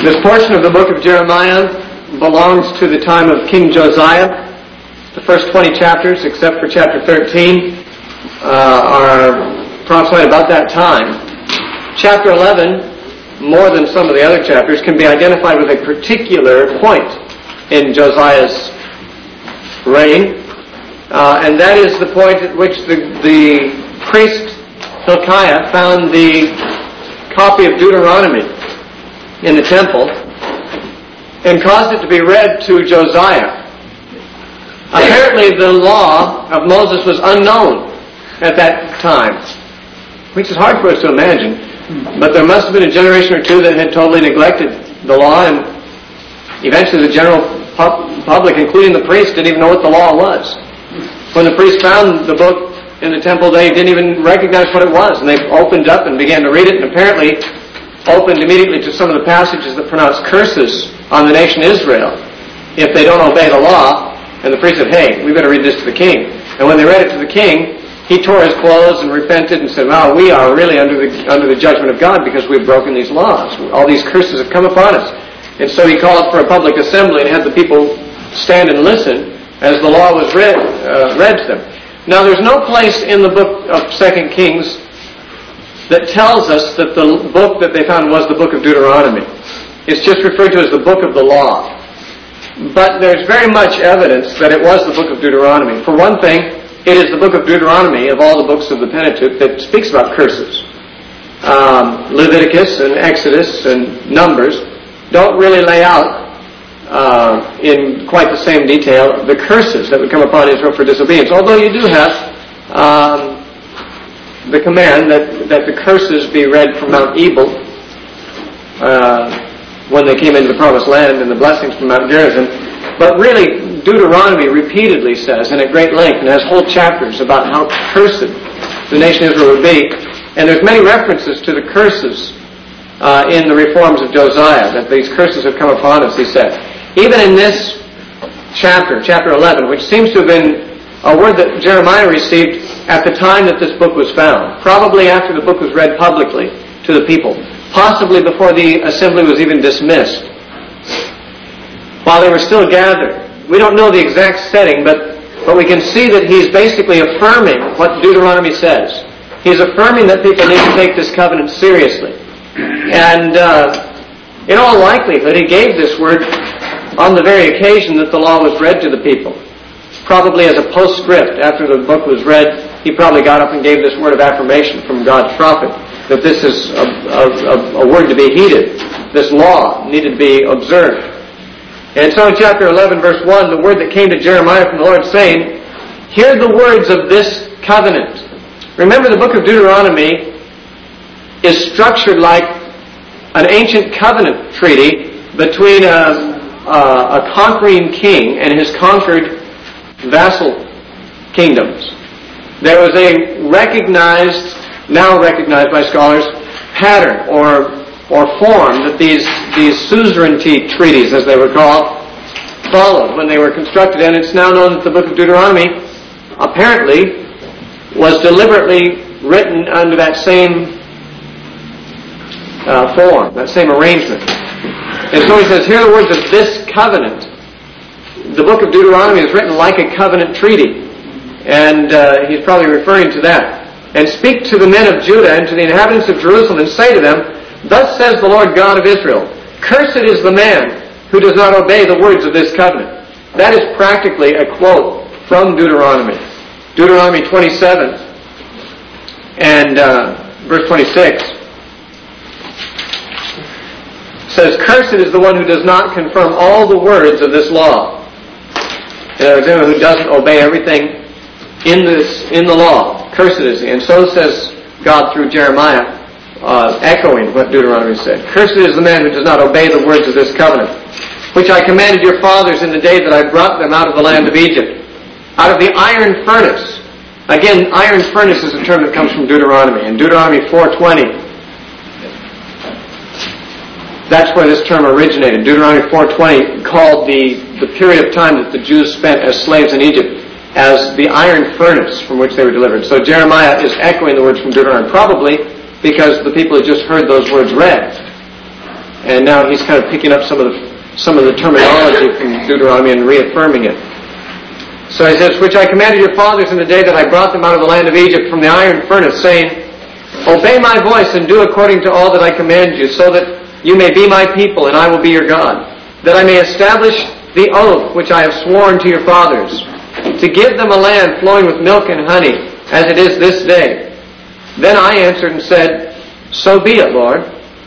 This portion of the book of Jeremiah belongs to the time of King Josiah. The first 20 chapters, except for chapter 13, are prophesied about that time. Chapter 11, more than some of the other chapters, can be identified with a particular point in Josiah's reign, and that is the point at which the priest Hilkiah found the copy of Deuteronomy in the temple and caused it to be read to Josiah. Apparently the law of Moses was unknown at that time, which is hard for us to imagine, but there must have been a generation or two that had totally neglected the law, and eventually the general public, including the priests, didn't even know what the law was. When the priests found the book in the temple, they didn't even recognize what it was, and they opened up and began to read it, and apparently opened immediately to some of the passages that pronounce curses on the nation Israel if they don't obey the law. And the priest said, hey, we better read this to the king. And when they read it to the king, he tore his clothes and repented and said, wow, we are really under the judgment of God because we've broken these laws. All these curses have come upon us. And so he called for a public assembly and had the people stand and listen as the law was read to them. Now, there's no place in the book of 2 Kings that tells us that the book that they found was the book of Deuteronomy. It's just referred to as the book of the law. But there's very much evidence that it was the book of Deuteronomy. For one thing, it is the book of Deuteronomy of all the books of the Pentateuch that speaks about curses. Leviticus and Exodus and Numbers don't really lay out in quite the same detail the curses that would come upon Israel for disobedience. Although you do have the command that the curses be read from Mount Ebal when they came into the Promised Land, and the blessings from Mount Gerizim. But really, Deuteronomy repeatedly says, and at great length, and has whole chapters about how cursed the nation Israel would be. And there's many references to the curses in the reforms of Josiah, that these curses have come upon us, he said. Even in this chapter 11, which seems to have been a word that Jeremiah received at the time that this book was found, probably after the book was read publicly to the people, possibly before the assembly was even dismissed, while they were still gathered. We don't know the exact setting, but we can see that he's basically affirming what Deuteronomy says. He's affirming that people need to take this covenant seriously. And in all likelihood, he gave this word on the very occasion that the law was read to the people. Probably as a postscript, after the book was read, he probably got up and gave this word of affirmation from God's prophet, that this is a word to be heeded. This law needed to be observed. And so in chapter 11, verse 1, the word that came to Jeremiah from the Lord saying, hear the words of this covenant. Remember, the book of Deuteronomy is structured like an ancient covenant treaty between a conquering king and his conquered vassal kingdoms. There was a recognized, now recognized by scholars, pattern or form that these suzerainty treaties, as they were called, followed when they were constructed. And it's now known that the book of Deuteronomy apparently was deliberately written under that same form, that same arrangement. And so he says, hear the words of this covenant. The book of Deuteronomy is written like a covenant treaty. And he's probably referring to that. And speak to the men of Judah and to the inhabitants of Jerusalem and say to them, thus says the Lord God of Israel, cursed is the man who does not obey the words of this covenant. That is practically a quote from Deuteronomy. Deuteronomy 27 and verse 26 says, cursed is the one who does not confirm all the words of this law. In other words, anyone who doesn't obey everything in the law. Cursed is he. And so says God through Jeremiah, echoing what Deuteronomy said. Cursed is the man who does not obey the words of this covenant, which I commanded your fathers in the day that I brought them out of the land of Egypt, out of the iron furnace. Again, iron furnace is a term that comes from Deuteronomy. In Deuteronomy 4:20, that's where this term originated. Deuteronomy 4:20 called the period of time that the Jews spent as slaves in Egypt as the iron furnace from which they were delivered. So Jeremiah is echoing the words from Deuteronomy, probably because the people had just heard those words read. And now he's kind of picking up some of the terminology from Deuteronomy and reaffirming it. So he says, which I commanded your fathers in the day that I brought them out of the land of Egypt from the iron furnace, saying, obey my voice and do according to all that I command you, so that you may be my people and I will be your God, that I may establish the oath which I have sworn to your fathers, to give them a land flowing with milk and honey, as it is this day. Then I answered and said, so be it, Lord.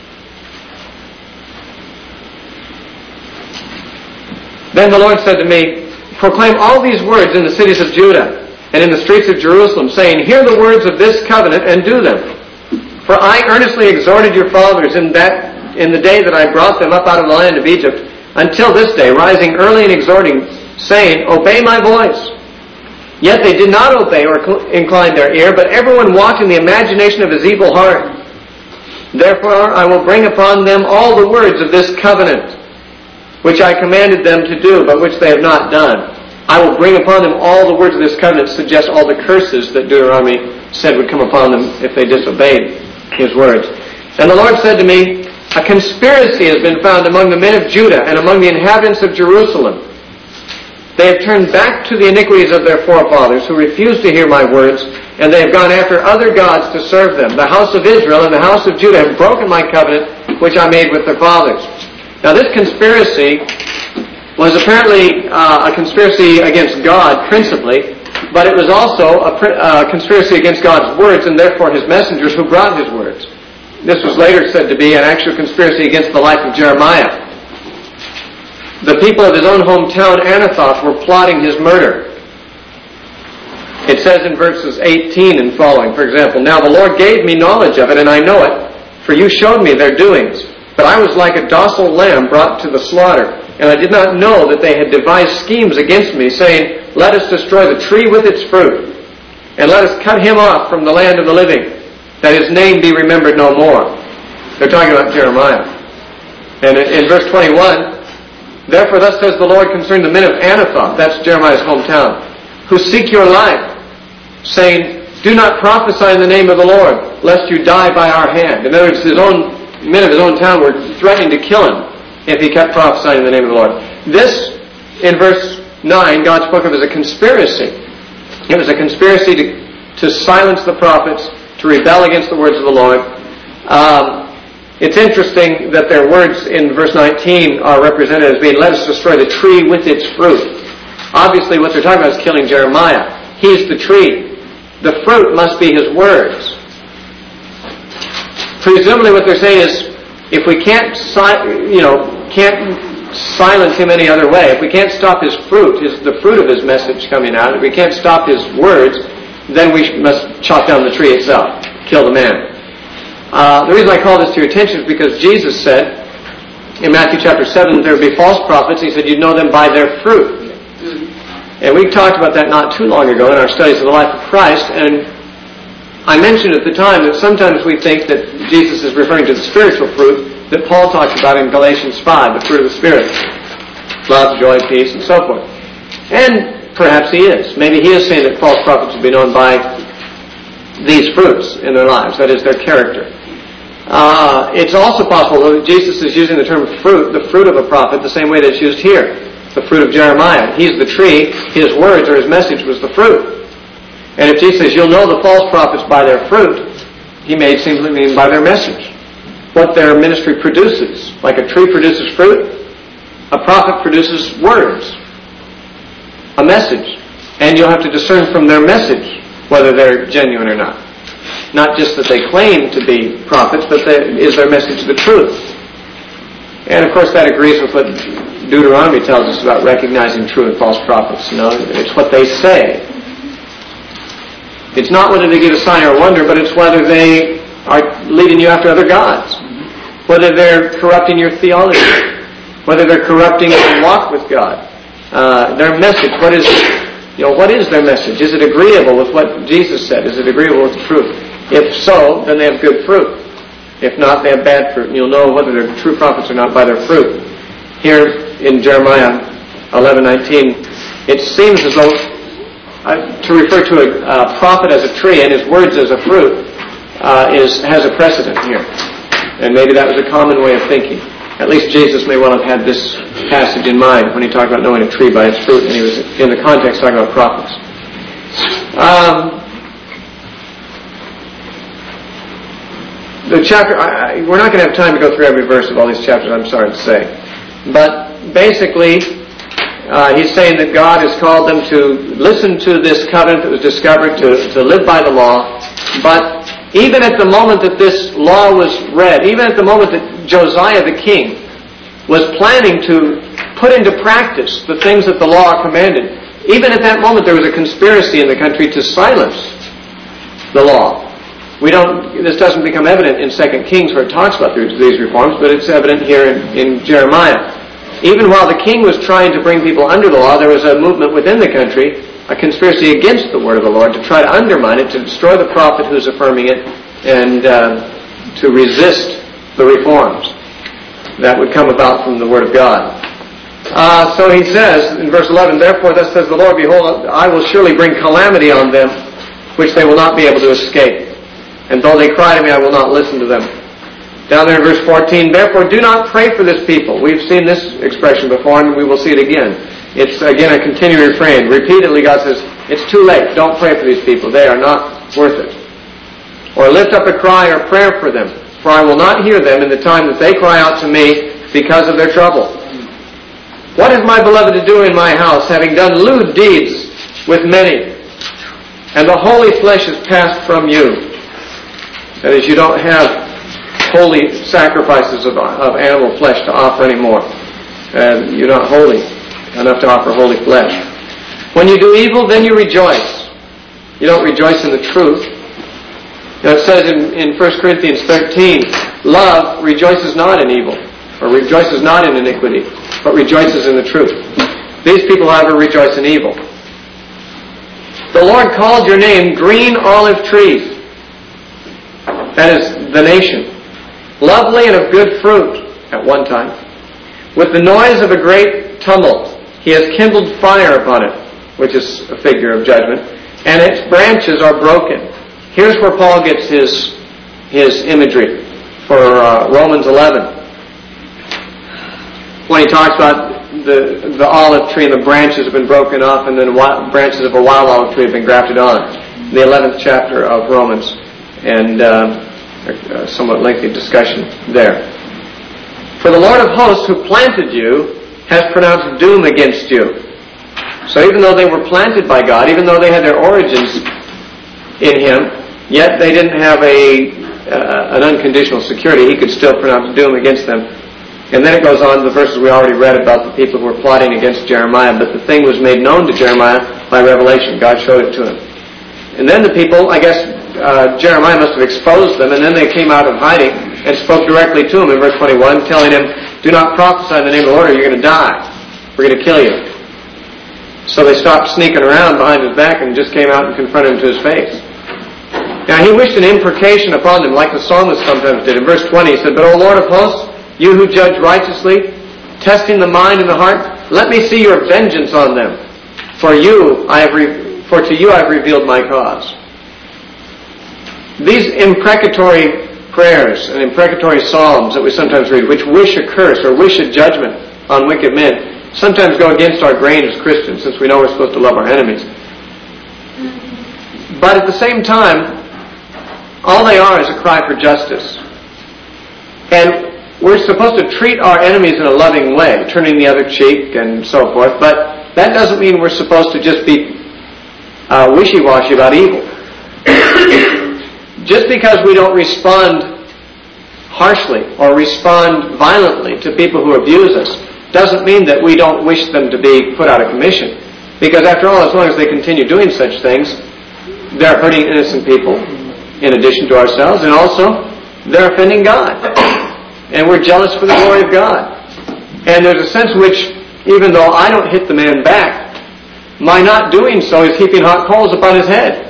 Then the Lord said to me, proclaim all these words in the cities of Judah and in the streets of Jerusalem, saying, hear the words of this covenant and do them. For I earnestly exhorted your fathers in the day that I brought them up out of the land of Egypt, until this day, rising early and exhorting, saying, obey my voice. Yet they did not obey or incline their ear, but everyone walked in the imagination of his evil heart. Therefore I will bring upon them all the words of this covenant, which I commanded them to do, but which they have not done. I will bring upon them all the words of this covenant, suggest all the curses that Deuteronomy said would come upon them if they disobeyed his words. And the Lord said to me, a conspiracy has been found among the men of Judah and among the inhabitants of Jerusalem. They have turned back to the iniquities of their forefathers, who refused to hear my words, and they have gone after other gods to serve them. The house of Israel and the house of Judah have broken my covenant, which I made with their fathers. Now this conspiracy was apparently a conspiracy against God, principally, but it was also a conspiracy against God's words, and therefore his messengers who brought his words. This was later said to be an actual conspiracy against the life of Jeremiah. The people of his own hometown, Anathoth, were plotting his murder. It says in verses 18 and following, for example, now the Lord gave me knowledge of it, and I know it, for you showed me their doings. But I was like a docile lamb brought to the slaughter, and I did not know that they had devised schemes against me, saying, let us destroy the tree with its fruit, and let us cut him off from the land of the living, that his name be remembered no more. They're talking about Jeremiah. And in verse 21, therefore thus says the Lord concerning the men of Anathoth, that's Jeremiah's hometown, who seek your life, saying, do not prophesy in the name of the Lord, lest you die by our hand. In other words, men of his own town were threatening to kill him if he kept prophesying in the name of the Lord. This, in verse 9, God spoke of as a conspiracy. It was a conspiracy to silence the prophets, to rebel against the words of the Lord. It's interesting that their words in verse 19 are represented as being, let us destroy the tree with its fruit. Obviously what they're talking about is killing Jeremiah. He's the tree. The fruit must be his words. Presumably what they're saying is, if we can't silence him any other way, if we can't stop his fruit, the fruit of his message coming out, if we can't stop his words, then we must chop down the tree itself, kill the man. The reason I call this to your attention is because Jesus said in Matthew chapter 7 that there would be false prophets. He said you'd know them by their fruit. And we talked about that not too long ago in our studies of the life of Christ, and I mentioned at the time that sometimes we think that Jesus is referring to the spiritual fruit that Paul talks about in Galatians 5, the fruit of the Spirit. Love, joy, peace, and so forth. And perhaps he is. Maybe he is saying that false prophets will be known by these fruits in their lives, that is, their character. It's also possible that Jesus is using the term fruit, the fruit of a prophet, the same way that it's used here. The fruit of Jeremiah. He's the tree, his words or his message was the fruit. And if Jesus says, you'll know the false prophets by their fruit, he may simply mean by their message. What their ministry produces. Like a tree produces fruit, a prophet produces words. A message. And you'll have to discern from their message whether they're genuine or not. Not just that they claim to be prophets, but is their message the truth? And of course that agrees with what Deuteronomy tells us about recognizing true and false prophets. You know, it's what they say. It's not whether they give a sign or wonder, but it's whether they are leading you after other gods. Whether they're corrupting your theology. Whether they're corrupting your walk with God. Their message, what is their message? Is it agreeable with what Jesus said? Is it agreeable with the truth? If so, then they have good fruit. If not, they have bad fruit. And you'll know whether they're true prophets or not by their fruit. Here in Jeremiah 11:19, it seems as though to refer to a prophet as a tree and his words as a fruit has a precedent here. And maybe that was a common way of thinking. At least Jesus may well have had this passage in mind when he talked about knowing a tree by its fruit, and he was in the context talking about prophets. The chapter, we're not going to have time to go through every verse of all these chapters, I'm sorry to say. But basically, he's saying that God has called them to listen to this covenant that was discovered, to live by the law. But even at the moment that this law was read, even at the moment that Josiah the king was planning to put into practice the things that the law commanded, even at that moment there was a conspiracy in the country to silence the law. This doesn't become evident in 2 Kings where it talks about these reforms, but it's evident here in Jeremiah. Even while the king was trying to bring people under the law, there was a movement within the country, a conspiracy against the word of the Lord, to try to undermine it, to destroy the prophet who's affirming it, and to resist the reforms that would come about from the word of God. So he says in verse 11, "Therefore thus says the Lord, behold, I will surely bring calamity on them, which they will not be able to escape. And though they cry to me, I will not listen to them." Down there in verse 14, "Therefore do not pray for this people." We've seen this expression before, and we will see it again. It's, again, a continuing refrain. Repeatedly, God says, it's too late. Don't pray for these people. They are not worth it. "Or lift up a cry or prayer for them, for I will not hear them in the time that they cry out to me because of their trouble. What is my beloved to do in my house, having done lewd deeds with many? And the holy flesh is passed from you." That is, you don't have holy sacrifices of animal flesh to offer anymore. You're not holy enough to offer holy flesh. "When you do evil, then you rejoice." You don't rejoice in the truth. Now it says in 1 Corinthians 13, "Love rejoices not in evil," or rejoices not in iniquity, but rejoices in the truth. These people, however, rejoice in evil. "The Lord called your name green olive trees." That is the nation. "Lovely and of good fruit," at one time. "With the noise of a great tumult, he has kindled fire upon it," which is a figure of judgment, "and its branches are broken." Here's where Paul gets his imagery for Romans 11. When he talks about the olive tree and the branches have been broken off, and then branches of a wild olive tree have been grafted on. The 11th chapter of Romans, and a somewhat lengthy discussion there. "For the Lord of hosts who planted you has pronounced doom against you." So even though they were planted by God, even though they had their origins in Him, yet they didn't have an unconditional security. He could still pronounce doom against them. And then it goes on, the verses we already read about the people who were plotting against Jeremiah, but the thing was made known to Jeremiah by revelation. God showed it to him. And then the people, I guess, Jeremiah must have exposed them, and then they came out of hiding and spoke directly to him in verse 21, telling him, "Do not prophesy in the name of the Lord or you're going to die. We're going to kill you." So they stopped sneaking around behind his back and just came out and confronted him to his face. Now he wished an imprecation upon them, like the psalmist sometimes did. In verse 20 he said, "But O Lord of hosts, you who judge righteously, testing the mind and the heart, let me see your vengeance on them. For to you I have revealed my cause." These imprecatory prayers and imprecatory psalms that we sometimes read, which wish a curse or wish a judgment on wicked men, sometimes go against our grain as Christians, since we know we're supposed to love our enemies. But at the same time, all they are is a cry for justice. And we're supposed to treat our enemies in a loving way, turning the other cheek and so forth, but that doesn't mean we're supposed to just be wishy-washy about evil. Just because we don't respond harshly or respond violently to people who abuse us doesn't mean that we don't wish them to be put out of commission. Because after all, as long as they continue doing such things, they're hurting innocent people in addition to ourselves, and also they're offending God. And we're jealous for the glory of God. And there's a sense in which, even though I don't hit the man back, my not doing so is heaping hot coals upon his head.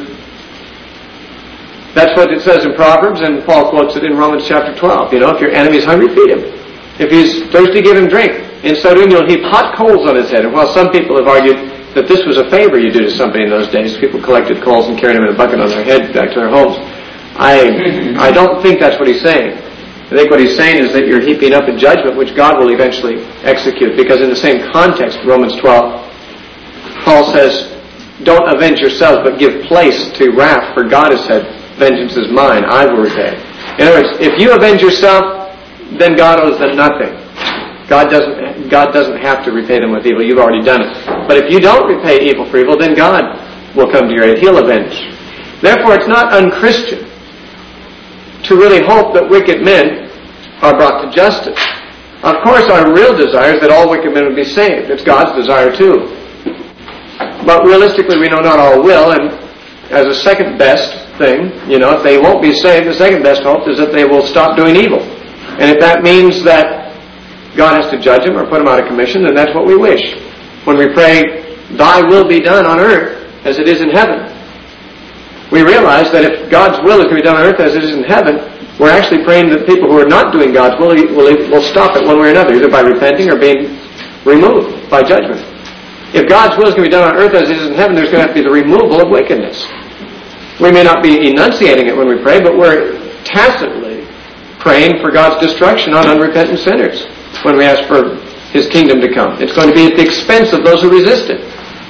That's what it says in Proverbs, and Paul quotes it in Romans chapter 12. If your enemy's hungry, feed him. If he's thirsty, give him drink. In so doing, you'll heap hot coals on his head. And while some people have argued that this was a favor you do to somebody in those days, people collected coals and carried them in a bucket on their head back to their homes, I don't think that's what he's saying. I think what he's saying is that you're heaping up a judgment which God will eventually execute. Because in the same context, Romans 12, Paul says, don't avenge yourselves, but give place to wrath, for God has said, vengeance is mine, I will repay. In other words, if you avenge yourself, then God owes them nothing. God doesn't have to repay them with evil. You've already done it. But if you don't repay evil for evil, then God will come to your aid. He'll avenge. Therefore, it's not unchristian to really hope that wicked men are brought to justice. Of course, our real desire is that all wicked men would be saved. It's God's desire too. But realistically, we know not all will, and as a second best thing, if they won't be saved, the second best hope is that they will stop doing evil. And if that means that God has to judge them or put them out of commission, then that's what we wish. When we pray, Thy will be done on earth as it is in heaven, we realize that if God's will is going to be done on earth as it is in heaven, we're actually praying that people who are not doing God's will will stop it one way or another, either by repenting or being removed by judgment. If God's will is going to be done on earth as it is in heaven, there's going to have to be the removal of wickedness. We may not be enunciating it when we pray, but we're tacitly praying for God's destruction on unrepentant sinners when we ask for His kingdom to come. It's going to be at the expense of those who resist it.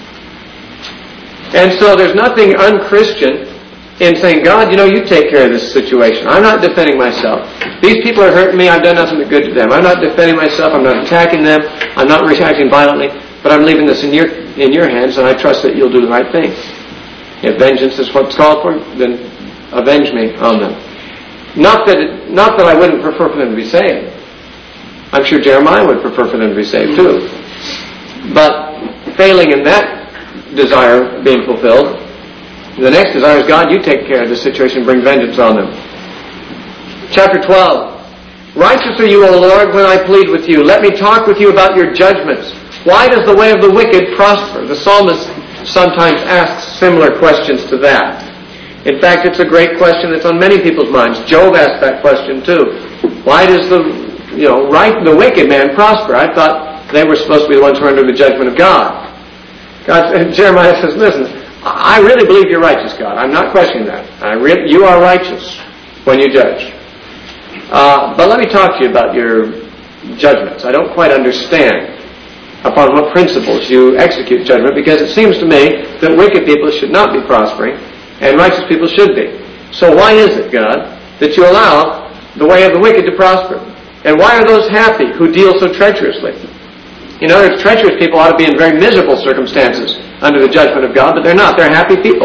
And so there's nothing unchristian in saying, God, you take care of this situation. I'm not defending myself. These people are hurting me. I've done nothing but good to them. I'm not defending myself. I'm not attacking them. I'm not reacting violently. But I'm leaving this in your hands, and I trust that you'll do the right thing. If vengeance is what's called for, then avenge me on them. Not that I wouldn't prefer for them to be saved. I'm sure Jeremiah would prefer for them to be saved too. But failing in that desire being fulfilled, the next desire is, God, you take care of this situation, bring vengeance on them. Chapter 12. Righteous are you, O Lord, when I plead with you. Let me talk with you about your judgments. Why does the way of the wicked prosper? The psalmist sometimes asks similar questions to that. In fact, it's a great question that's on many people's minds. Job asked that question too. Why does the wicked man prosper? I thought they were supposed to be the ones who are under the judgment of God. Jeremiah says, listen, I really believe you're righteous, God. I'm not questioning that. You are righteous when you judge. But let me talk to you about your judgments. I don't quite understand upon what principles you execute judgment, because it seems to me that wicked people should not be prospering and righteous people should be. So why is it, God, that you allow the way of the wicked to prosper? And why are those happy who deal so treacherously? In other words, treacherous people ought to be in very miserable circumstances under the judgment of God, but they're not. They're happy people.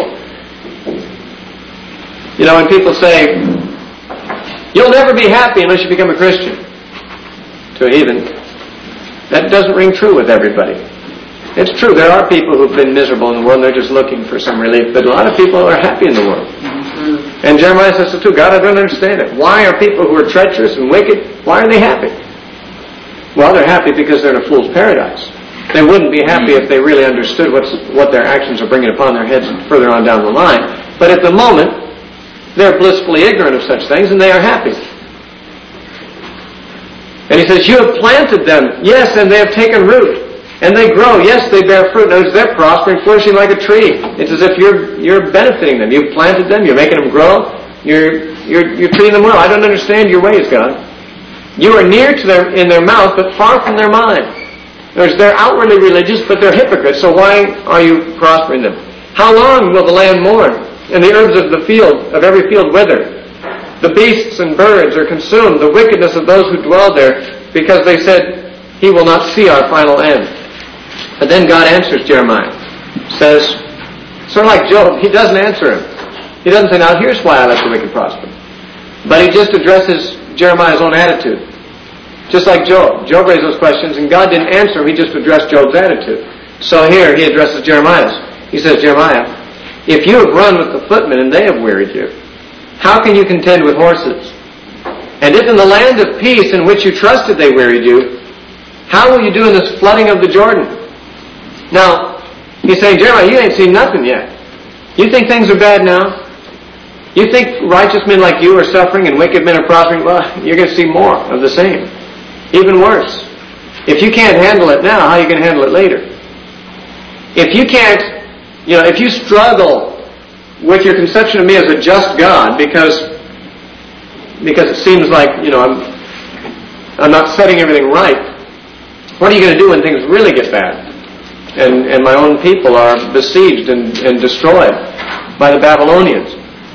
When people say, you'll never be happy unless you become a Christian, to a heathen, that doesn't ring true with everybody. It's true, there are people who've been miserable in the world and they're just looking for some relief, but a lot of people are happy in the world. Mm-hmm. And Jeremiah says so too, God, I don't understand it. Why are people who are treacherous and wicked, why are they happy? Well, they're happy because they're in a fool's paradise. They wouldn't be happy if they really understood what their actions are bringing upon their heads further on down the line. But at the moment, they're blissfully ignorant of such things and they are happy. And he says, you have planted them, yes, and they have taken root. And they grow, yes, they bear fruit. Notice they're prospering, flourishing like a tree. It's as if you're benefiting them. You've planted them, you're making them grow, you're treating them well. I don't understand your ways, God. You are near to them in their mouth, but far from their mind. In other words, they're outwardly religious, but they're hypocrites, so why are you prospering them? How long will the land mourn, and the herbs of the field, of every field wither? The beasts and birds are consumed, the wickedness of those who dwell there, because they said, he will not see our final end. But then God answers Jeremiah. Says, sort of like Job, he doesn't answer him. He doesn't say, now here's why I let the wicked prosper. But he just addresses Jeremiah's own attitude. Just like Job. Job raised those questions and God didn't answer him, he just addressed Job's attitude. So here he addresses Jeremiah's. He says, Jeremiah, if you have run with the footmen and they have wearied you, how can you contend with horses? And if in the land of peace in which you trusted they wearied you, how will you do in this flooding of the Jordan? Now, he's saying, Jeremiah, you ain't seen nothing yet. You think things are bad now? You think righteous men like you are suffering and wicked men are prospering? Well, you're going to see more of the same. Even worse. If you can't handle it now, how are you going to handle it later? If you can't, if you struggle with your conception of me as a just God because because it seems like, I'm not setting everything right. What are you going to do when things really get bad? And my own people are besieged and destroyed by the Babylonians.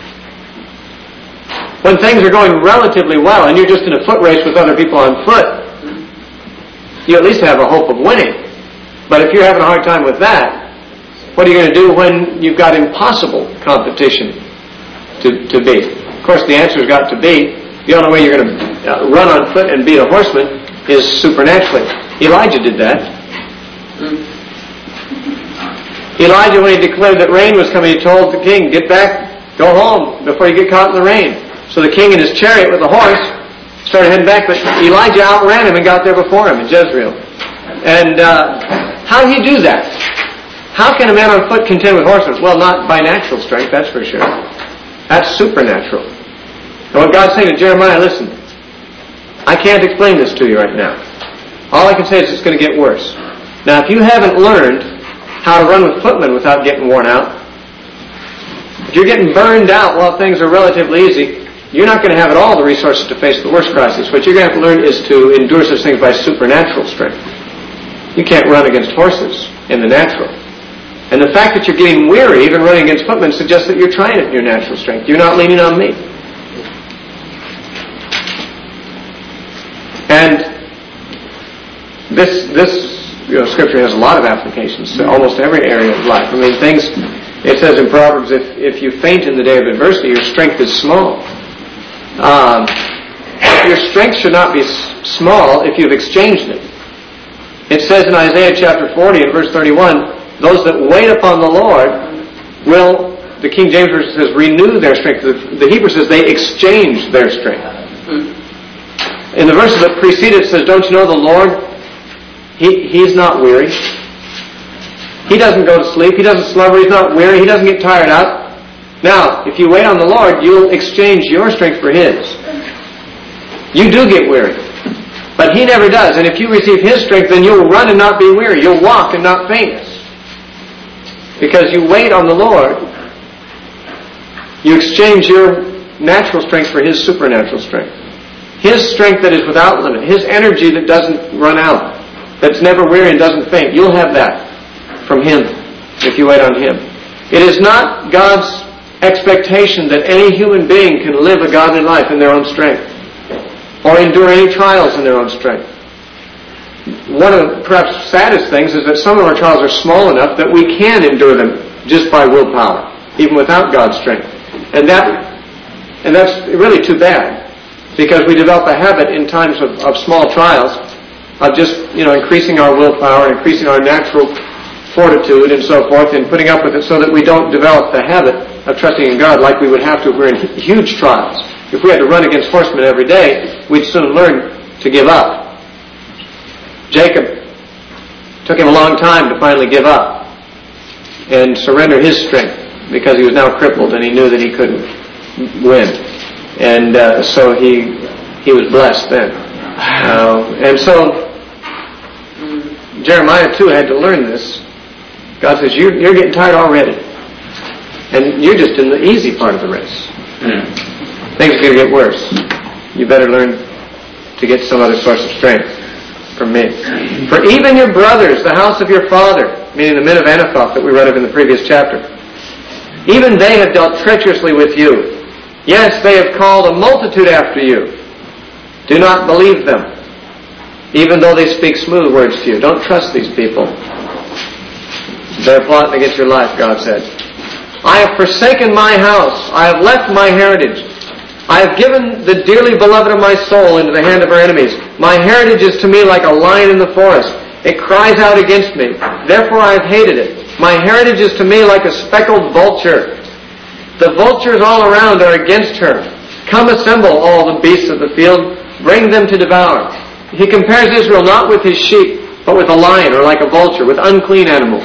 When things are going relatively well and you're just in a foot race with other people on foot, you at least have a hope of winning. But if you're having a hard time with that, what are you going to do when you've got impossible competition to beat? Of course, the answer's got to be, the only way you're going to run on foot and beat a horseman is supernaturally. Elijah did that. Elijah, when he declared that rain was coming, he told the king, get back, go home before you get caught in the rain. So the king in his chariot with a horse started heading back, but Elijah outran him and got there before him in Jezreel. And how do you do that? How can a man on foot contend with horses? Well, not by natural strength, that's for sure. That's supernatural. And what God's saying to Jeremiah, listen, I can't explain this to you right now. All I can say is it's going to get worse. Now, if you haven't learned how to run with footmen without getting worn out, if you're getting burned out while things are relatively easy, you're not going to have at all the resources to face the worst crisis. What you're going to have to learn is to endure such things by supernatural strength. You can't run against horses in the natural. And the fact that you're getting weary, even running against footmen, suggests that you're trying it in your natural strength. You're not leaning on me. And this Scripture has a lot of applications to almost every area of life. I mean, it says in Proverbs, if you faint in the day of adversity, your strength is small. Your strength should not be small if you've exchanged it. It says in Isaiah chapter 40 and verse 31, those that wait upon the Lord will, the King James Version says, renew their strength. The Hebrew says they exchange their strength. In the verses that precede it says, don't you know the Lord, He's not weary. He doesn't go to sleep. He doesn't slumber. He's not weary. He doesn't get tired out. Now, if you wait on the Lord, you'll exchange your strength for His. You do get weary. But He never does. And if you receive His strength, then you'll run and not be weary. You'll walk and not faint. Because you wait on the Lord. You exchange your natural strength for His supernatural strength. His strength that is without limit. His energy that doesn't run out. That's never weary and doesn't faint. You'll have that from Him if you wait on Him. It is not God's expectation that any human being can live a godly life in their own strength or endure any trials in their own strength. One of the perhaps saddest things is that some of our trials are small enough that we can endure them just by willpower, even without God's strength. And that's really too bad, because we develop a habit in times of small trials of just, increasing our willpower, increasing our natural fortitude and so forth, and putting up with it so that we don't develop the habit of trusting in God like we would have to if we're in huge trials. If we had to run against horsemen every day, we'd soon learn to give up. Jacob took him a long time to finally give up and surrender his strength, because he was now crippled and he knew that he couldn't win. And so he was blessed then. And so Jeremiah too had to learn this. God says, you're getting tired already. And you're just in the easy part of the race. Things are going to get worse. You better learn to get some other source of strength from me. For even your brothers, the house of your father, meaning the men of Anathoth that we read of in the previous chapter, even they have dealt treacherously with you. Yes, they have called a multitude after you. Do not believe them, even though they speak smooth words to you. Don't trust these people. They're plotting against your life, God said. I have forsaken my house. I have left my heritage. I have given the dearly beloved of my soul into the hand of our enemies. My heritage is to me like a lion in the forest. It cries out against me. Therefore I have hated it. My heritage is to me like a speckled vulture. The vultures all around are against her. Come assemble all the beasts of the field. Bring them to devour. He compares Israel not with his sheep, but with a lion, or like a vulture, with unclean animals.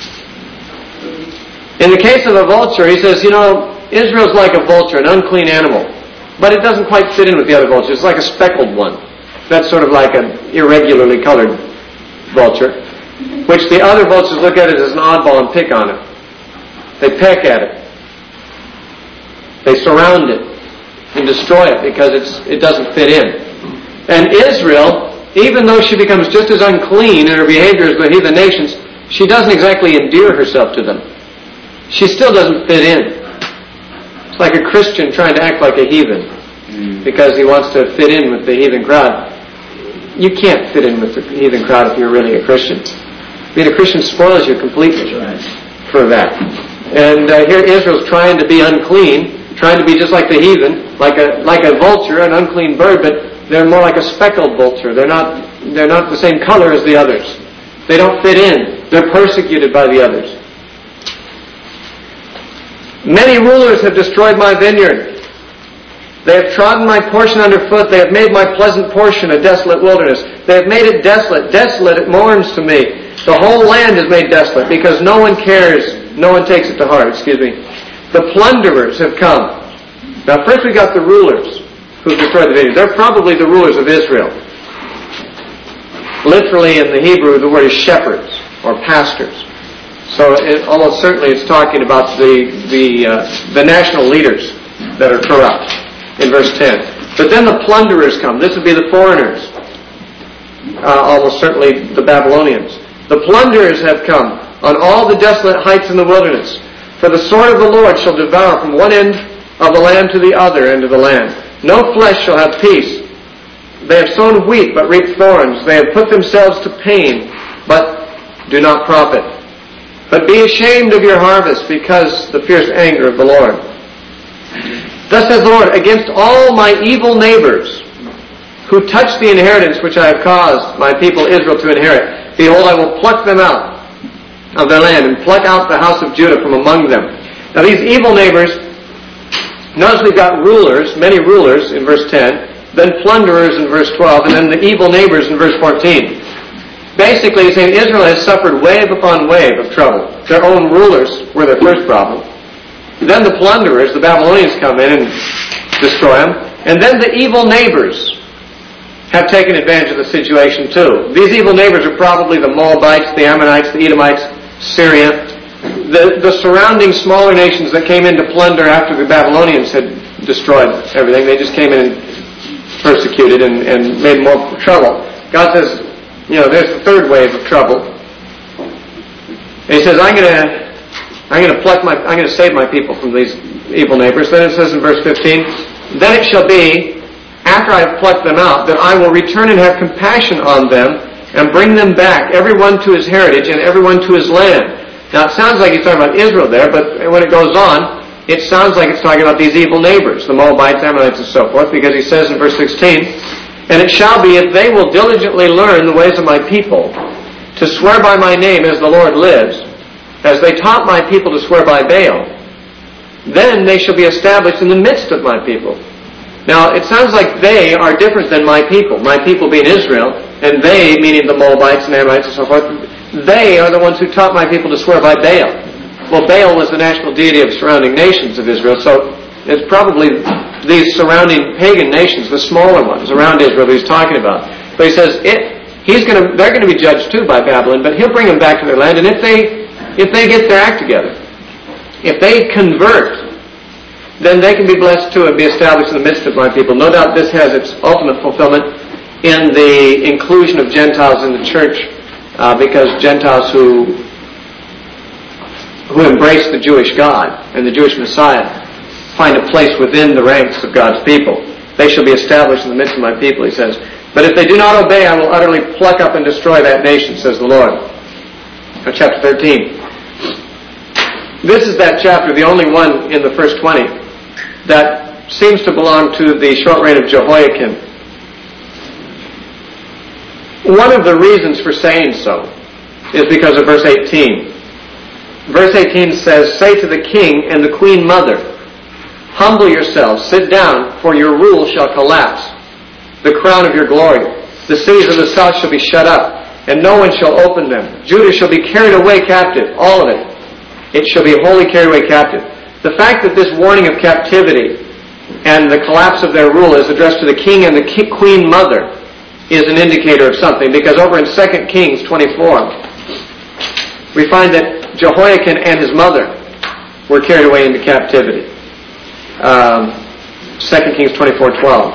In the case of a vulture, he says, Israel's like a vulture, an unclean animal. But it doesn't quite fit in with the other vultures. It's like a speckled one. That's sort of like an irregularly colored vulture, which the other vultures look at it as an oddball and pick on it. They peck at it. They surround it. and destroy it because it doesn't fit in. And Israel, even though she becomes just as unclean in her behavior as the heathen nations, she doesn't exactly endear herself to them. She still doesn't fit in. It's like a Christian trying to act like a heathen because he wants to fit in with the heathen crowd. You can't fit in with the heathen crowd if you're really a Christian. Being a Christian spoils you completely for that. And here Israel's trying to be unclean, trying to be just like the heathen, like a vulture, an unclean bird, but they're more like a speckled vulture. They're not the same color as the others. They don't fit in. They're persecuted by the others. Many rulers have destroyed my vineyard. They have trodden my portion underfoot. They have made my pleasant portion a desolate wilderness. They have made it desolate. Desolate, it mourns to me. The whole land is made desolate because no one cares. No one takes it to heart. The plunderers have come. Now first we got the rulers who've destroyed the vineyard. They're probably the rulers of Israel. Literally in the Hebrew, the word is shepherds or pastors. So almost certainly it's talking about the national leaders that are corrupt in verse 10. But then the plunderers come. This would be the foreigners. Almost certainly the Babylonians. The plunderers have come on all the desolate heights in the wilderness. For the sword of the Lord shall devour from one end of the land to the other end of the land. No flesh shall have peace. They have sown wheat, but reaped thorns. They have put themselves to pain, but do not profit. But be ashamed of your harvest, because the fierce anger of the Lord. Thus says the Lord, against all my evil neighbors, who touch the inheritance which I have caused my people Israel to inherit, behold, I will pluck them out of their land, and pluck out the house of Judah from among them. Now these evil neighbors, notice we've got rulers, many rulers in verse 10, then plunderers in verse 12, and then the evil neighbors in verse 14. Basically, he's saying Israel has suffered wave upon wave of trouble. Their own rulers were their first problem. Then the plunderers, the Babylonians, come in and destroy them. And then the evil neighbors have taken advantage of the situation too. These evil neighbors are probably the Moabites, the Ammonites, the Edomites, Syria, the surrounding smaller nations that came in to plunder after the Babylonians had destroyed everything. They just came in and persecuted and made more trouble. God says, there's the third wave of trouble. And He says, I'm going to save my people from these evil neighbors. Then it says in verse 15, then it shall be, after I have plucked them out, that I will return and have compassion on them and bring them back, everyone to his heritage and everyone to his land. Now it sounds like he's talking about Israel there, but when it goes on, it sounds like it's talking about these evil neighbors, the Moabites, Ammonites, and so forth, because he says in verse 16, and it shall be, if they will diligently learn the ways of my people, to swear by my name as the Lord lives, as they taught my people to swear by Baal, then they shall be established in the midst of my people. Now, it sounds like they are different than my people being Israel, and they, meaning the Moabites and Ammonites and so forth, they are the ones who taught my people to swear by Baal. Well, Baal was the national deity of surrounding nations of Israel, so it's probably these surrounding pagan nations, the smaller ones around Israel that he's talking about. But he says they're going to be judged too by Babylon, but he'll bring them back to their land, and if they get their act together, if they convert, then they can be blessed too and be established in the midst of my people. No doubt this has its ultimate fulfillment in the inclusion of Gentiles in the church, because Gentiles who embrace the Jewish God and the Jewish Messiah find a place within the ranks of God's people. They shall be established in the midst of my people, he says. But if they do not obey, I will utterly pluck up and destroy that nation, says the Lord. Now, chapter 13. This is that chapter, the only one in the first 20, that seems to belong to the short reign of Jehoiakim. One of the reasons for saying so is because of verse 18. Verse 18 says, say to the king and the queen mother, humble yourselves, sit down, for your rule shall collapse, the crown of your glory. The cities of the south shall be shut up, and no one shall open them. Judah shall be carried away captive, all of it. It shall be wholly carried away captive. The fact that this warning of captivity and the collapse of their rule is addressed to the king and the queen mother is an indicator of something, because over in 2 Kings 24, we find that Jehoiakim and his mother were carried away into captivity. 2 Kings 24:12.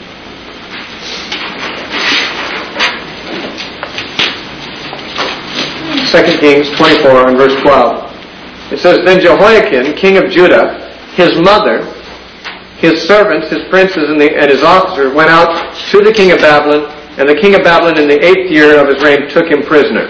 2 Kings 24 and verse 12. It says, Then Jehoiakim, king of Judah, his mother, his servants, his princes, and his officers went out to the king of Babylon, and the king of Babylon in the 8th year of his reign took him prisoner.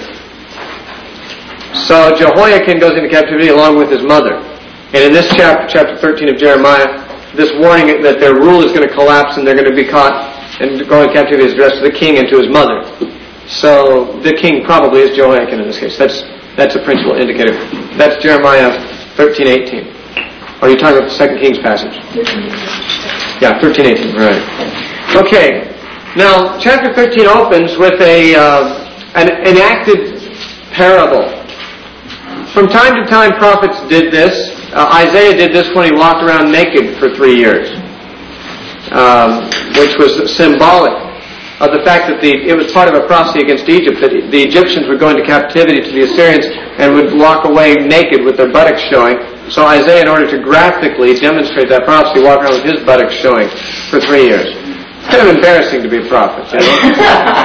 So Jehoiakim goes into captivity along with his mother. And in this chapter 13 of Jeremiah, this warning that their rule is going to collapse and they're going to be caught and go into captivity is addressed to the king and to his mother. So the king probably is Jehoiakim in this case. That's a principal indicator. That's Jeremiah 13:18. Are you talking about the 2 Kings passage? Yeah, 13:18. Right. Okay. Now, chapter 13 opens with an enacted parable. From time to time, prophets did this. Isaiah did this when he walked around naked for 3 years, which was symbolic of the fact that it was part of a prophecy against Egypt, that the Egyptians would go into captivity to the Assyrians and would walk away naked with their buttocks showing. So Isaiah, in order to graphically demonstrate that prophecy, walked around with his buttocks showing for 3 years. It's kind of embarrassing to be a prophet, you know?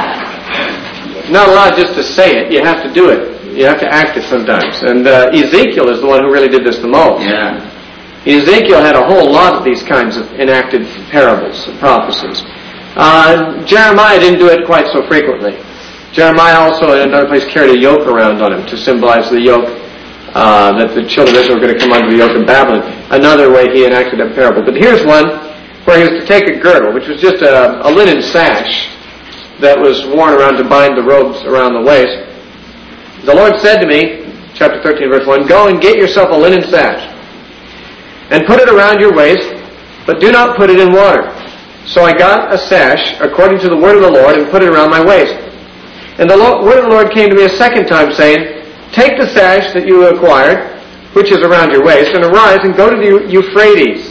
Not allowed just to say it, you have to do it. You have to act it sometimes. And Ezekiel is the one who really did this the most. Yeah. Ezekiel had a whole lot of these kinds of enacted parables, prophecies. Jeremiah didn't do it quite so frequently. Jeremiah also, in another place, carried a yoke around on him to symbolize the yoke that the children of Israel were going to come under the yoke of Babylon. Another way he enacted a parable. But here's one where he was to take a girdle, which was just a linen sash that was worn around to bind the robes around the waist. The Lord said to me, chapter 13, verse 1, Go and get yourself a linen sash, and put it around your waist, but do not put it in water. So I got a sash, according to the word of the Lord, and put it around my waist. And the word of the Lord came to me a second time, saying, Take the sash that you acquired, which is around your waist, and arise and go to the Euphrates,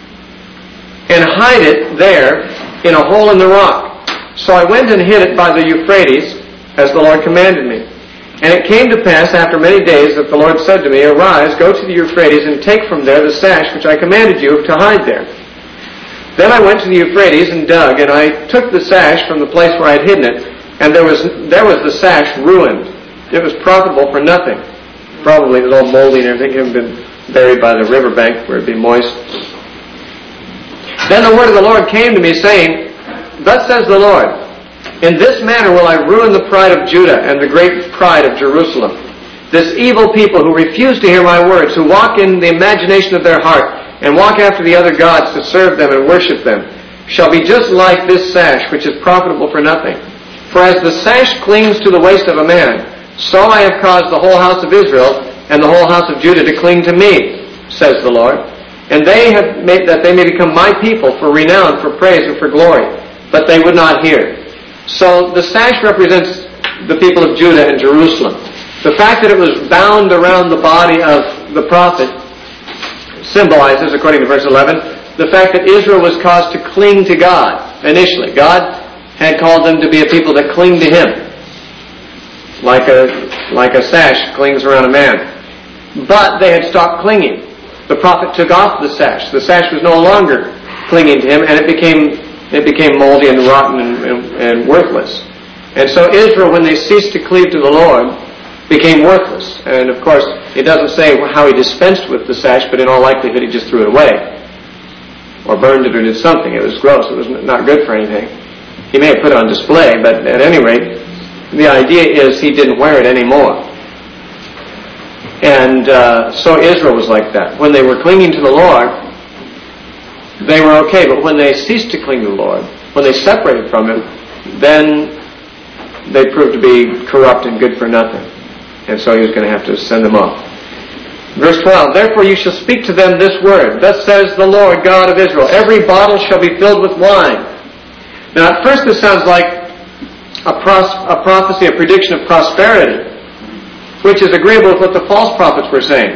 and hide it there in a hole in the rock. So I went and hid it by the Euphrates, as the Lord commanded me. And it came to pass after many days that the Lord said to me, Arise, go to the Euphrates, and take from there the sash which I commanded you to hide there. Then I went to the Euphrates and dug, and I took the sash from the place where I had hidden it, and there was the sash ruined. It was profitable for nothing. Probably it was all moldy and everything. It had been buried by the riverbank where it would be moist. Then the word of the Lord came to me, saying, Thus says the Lord, In this manner will I ruin the pride of Judah and the great pride of Jerusalem. This evil people who refuse to hear my words, who walk in the imagination of their heart, and walk after the other gods to serve them and worship them, shall be just like this sash, which is profitable for nothing. For as the sash clings to the waist of a man, so I have caused the whole house of Israel and the whole house of Judah to cling to me, says the Lord. And they have made that they may become my people for renown, for praise, and for glory. But they would not hear. So the sash represents the people of Judah and Jerusalem. The fact that it was bound around the body of the prophet symbolizes, according to verse 11, the fact that Israel was caused to cling to God initially. God had called them to be a people that cling to Him, like a sash clings around a man. But they had stopped clinging. The prophet took off the sash. The sash was no longer clinging to him, and it became moldy and rotten and worthless. And so Israel, when they ceased to cleave to the Lord, became worthless. And of course, it doesn't say how he dispensed with the sash, but in all likelihood he just threw it away, or burned it, or did something. It was gross. It was not good for anything. He may have put it on display, but at any rate, the idea is he didn't wear it anymore. And so Israel was like that. When they were clinging to the Lord, they were okay. But when they ceased to cling to the Lord, when they separated from Him, then they proved to be corrupt and good for nothing. And so He was going to have to send them off. Verse 12, Therefore you shall speak to them this word. Thus says the Lord God of Israel, Every bottle shall be filled with wine. Now at first this sounds like a prophecy, a prediction of prosperity, which is agreeable with what the false prophets were saying.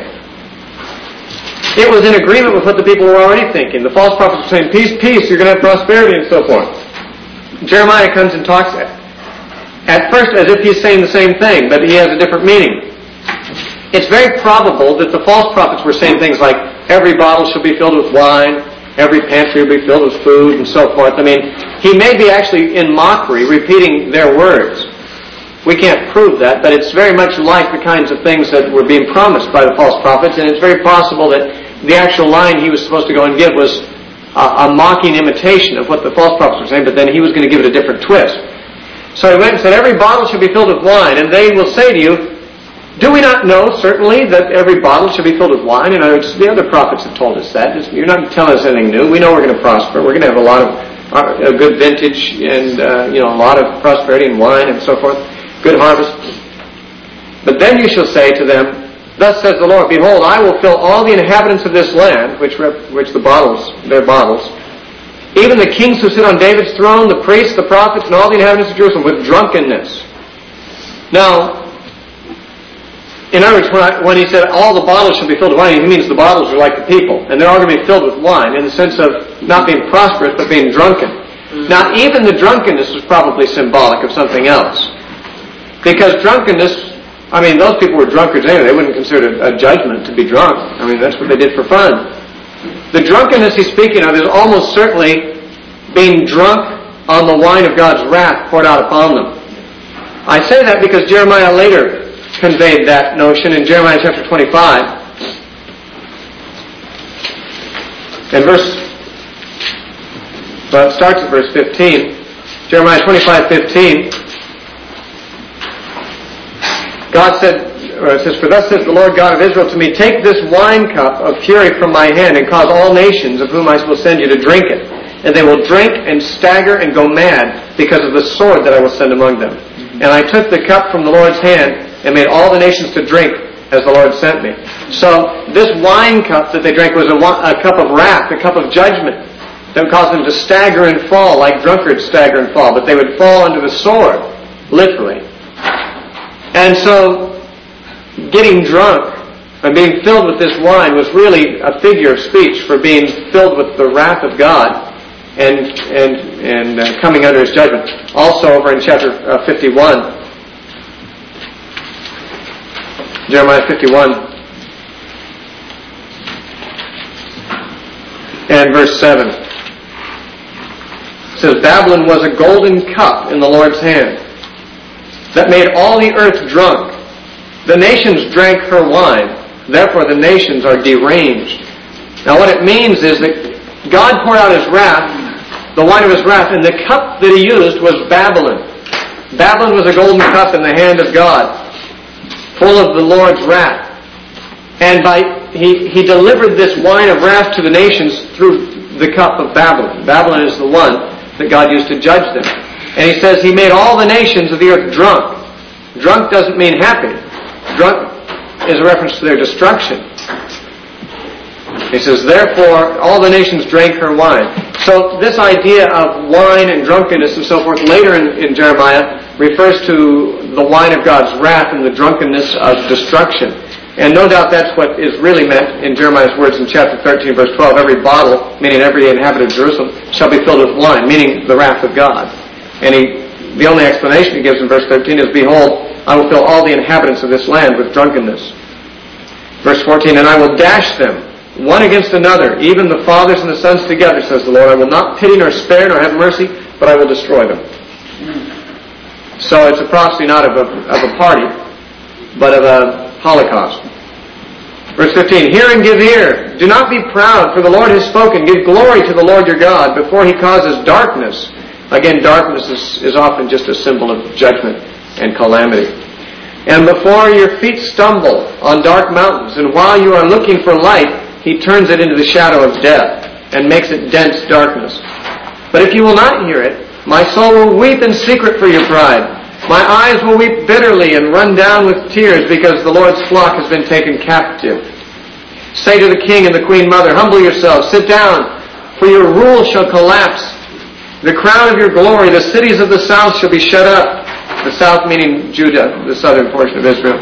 It was in agreement with what the people were already thinking. The false prophets were saying, peace, peace, you're going to have prosperity, and so forth. Jeremiah comes and talks at first as if he's saying the same thing, but he has a different meaning. It's very probable that the false prophets were saying things like, every bottle shall be filled with wine, every pantry will be filled with food and so forth. I mean, he may be actually in mockery repeating their words. We can't prove that, but it's very much like the kinds of things that were being promised by the false prophets, and it's very possible that the actual line he was supposed to go and give was a mocking imitation of what the false prophets were saying, but then he was going to give it a different twist. So he went and said, every bottle shall be filled with wine, and they will say to you, do we not know certainly that every bottle should be filled with wine? In other words, the other prophets have told us that. You're not telling us anything new. We know we're going to prosper. We're going to have a lot of a good vintage and a lot of prosperity in wine and so forth. Good harvest. But then you shall say to them, thus says the Lord, behold, I will fill all the inhabitants of this land, which the bottles, their bottles, even the kings who sit on David's throne, the priests, the prophets, and all the inhabitants of Jerusalem, with drunkenness. Now, in other words, when he said all the bottles shall be filled with wine, he means the bottles are like the people, and they're all going to be filled with wine, in the sense of not being prosperous, but being drunken. Now, even the drunkenness was probably symbolic of something else. Because drunkenness, I mean, those people were drunkards anyway. They wouldn't consider it a judgment to be drunk. I mean, that's what they did for fun. The drunkenness he's speaking of is almost certainly being drunk on the wine of God's wrath poured out upon them. I say that because Jeremiah later conveyed that notion in Jeremiah chapter 25. And it starts at verse 15. Jeremiah 25:15. God said, it says, for thus says the Lord God of Israel to me, take this wine cup of fury from my hand and cause all nations of whom I will send you to drink it. And they will drink and stagger and go mad because of the sword that I will send among them. And I took the cup from the Lord's hand and made all the nations to drink as the Lord sent me. So this wine cup that they drank was a cup of wrath, a cup of judgment that would cause them to stagger and fall like drunkards stagger and fall. But they would fall under the sword, literally. And so getting drunk and being filled with this wine was really a figure of speech for being filled with the wrath of God and coming under His judgment. Also over in chapter 51, Jeremiah 51 and verse 7. It says, Babylon was a golden cup in the Lord's hand that made all the earth drunk. The nations drank her wine, therefore the nations are deranged. Now what it means is that God poured out His wrath, the wine of His wrath, and the cup that He used was Babylon. Babylon was a golden cup in the hand of God, full of the Lord's wrath. And He delivered this wine of wrath to the nations through the cup of Babylon. Babylon is the one that God used to judge them. And He says He made all the nations of the earth drunk. Drunk doesn't mean happy. Drunk is a reference to their destruction. He says, therefore, all the nations drank her wine. So this idea of wine and drunkenness and so forth later in Jeremiah refers to the wine of God's wrath and the drunkenness of destruction. And no doubt that's what is really meant in Jeremiah's words in chapter 13, verse 12. Every bottle, meaning every inhabitant of Jerusalem, shall be filled with wine, meaning the wrath of God. And the only explanation he gives in verse 13 is, behold, I will fill all the inhabitants of this land with drunkenness. Verse 14, and I will dash them, one against another, even the fathers and the sons together, says the Lord. I will not pity nor spare nor have mercy, but I will destroy them. So it's a prophecy not of a party, but of a Holocaust. Verse 15, hear and give ear. Do not be proud, for the Lord has spoken. Give glory to the Lord your God before He causes darkness. Again, darkness is often just a symbol of judgment and calamity. And before your feet stumble on dark mountains, and while you are looking for light, He turns it into the shadow of death and makes it dense darkness. But if you will not hear it, my soul will weep in secret for your pride. My eyes will weep bitterly and run down with tears because the Lord's flock has been taken captive. Say to the king and the queen mother, humble yourselves, sit down, for your rule shall collapse. The crown of your glory, the cities of the south shall be shut up. The south meaning Judah, the southern portion of Israel.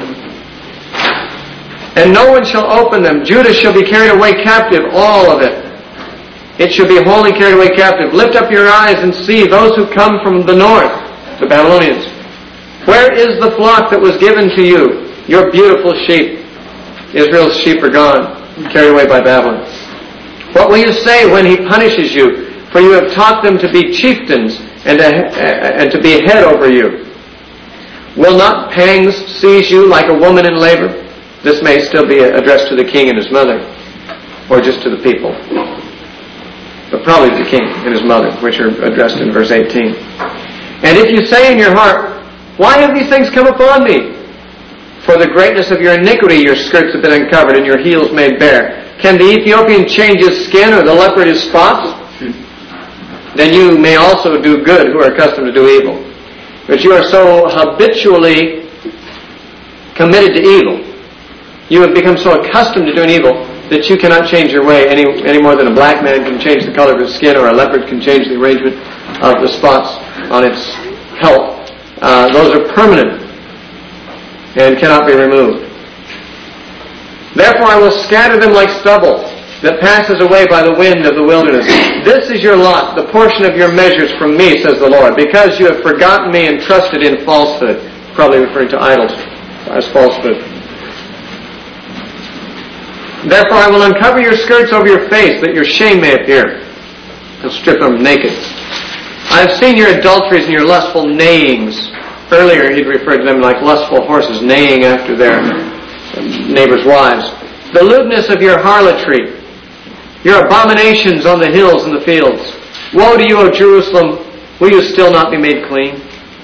And no one shall open them. Judah shall be carried away captive, all of it. It shall be wholly carried away captive. Lift up your eyes and see those who come from the north, the Babylonians. Where is the flock that was given to you? Your beautiful sheep. Israel's sheep are gone, carried away by Babylon. What will you say when he punishes you? For you have taught them to be chieftains and to be head over you. Will not pangs seize you like a woman in labor? This may still be addressed to the king and his mother, or just to the people. But probably to the king and his mother, which are addressed in verse 18. And if you say in your heart, why have these things come upon me? For the greatness of your iniquity your skirts have been uncovered and your heels made bare. Can the Ethiopian change his skin or the leopard his spots? Then you may also do good who are accustomed to do evil. But you are so habitually committed to evil. You have become so accustomed to doing evil that you cannot change your way any more than a black man can change the color of his skin or a leopard can change the arrangement of the spots on its pelt. Those are permanent and cannot be removed. Therefore I will scatter them like stubble that passes away by the wind of the wilderness. This is your lot, the portion of your measures from me, says the Lord, because you have forgotten me and trusted in falsehood. Probably referring to idols as falsehood. Therefore I will uncover your skirts over your face, that your shame may appear. He'll strip them naked. I have seen your adulteries and your lustful neighings. Earlier he'd referred to them like lustful horses neighing after their neighbors' wives. The lewdness of your harlotry, your abominations on the hills and the fields. Woe to you, O Jerusalem! Will you still not be made clean?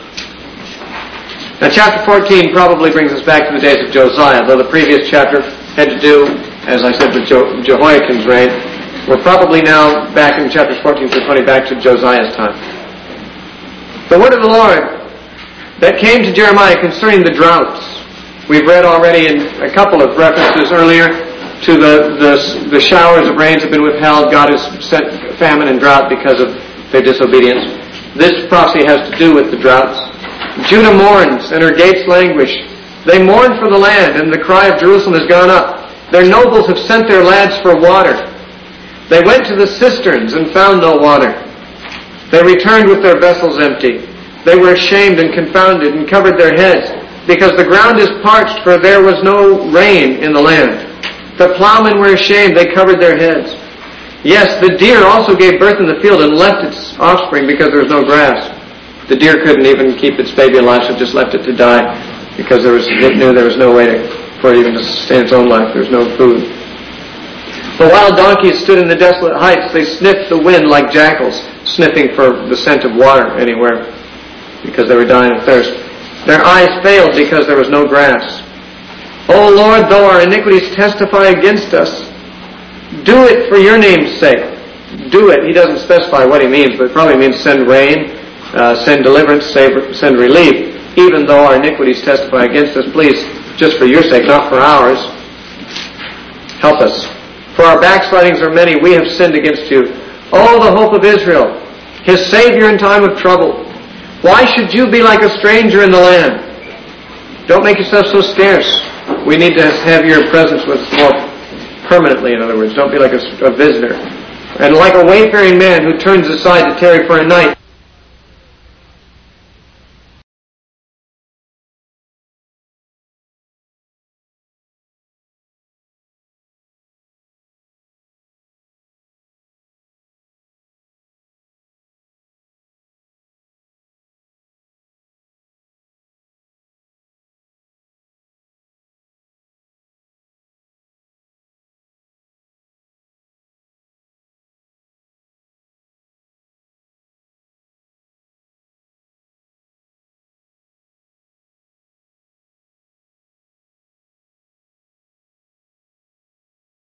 Now chapter 14 probably brings us back to the days of Josiah, though the previous chapter had to do, as I said, with Jehoiakim's reign. We're probably now back in chapters 14 through 20, back to Josiah's time. The word of the Lord that came to Jeremiah concerning the droughts. We've read already in a couple of references earlier to the showers of rains have been withheld. God has sent famine and drought because of their disobedience. This prophecy has to do with the droughts. Judah mourns and her gates languish. They mourn for the land, and the cry of Jerusalem has gone up. Their nobles have sent their lads for water. They went to the cisterns and found no water. They returned with their vessels empty. They were ashamed and confounded and covered their heads, because the ground is parched, for there was no rain in the land. The plowmen were ashamed, they covered their heads. Yes, the deer also gave birth in the field and left its offspring because there was no grass. The deer couldn't even keep its baby alive, so just left it to die because it knew there was no way for it even to sustain its own life. There was no food. The wild donkeys stood in the desolate heights. They sniffed the wind like jackals, sniffing for the scent of water anywhere because they were dying of thirst. Their eyes failed because there was no grass. O Lord, though our iniquities testify against us, do it for your name's sake. Do it. He doesn't specify what he means, but it probably means send rain, send deliverance, send relief, even though our iniquities testify against us. Please, just for your sake, not for ours, help us. For our backslidings are many. We have sinned against you. O the hope of Israel, his Savior in time of trouble. Why should you be like a stranger in the land? Don't make yourself so scarce. We need to have your presence with us more permanently, in other words. Don't be like a visitor. And like a wayfaring man who turns aside to tarry for a night.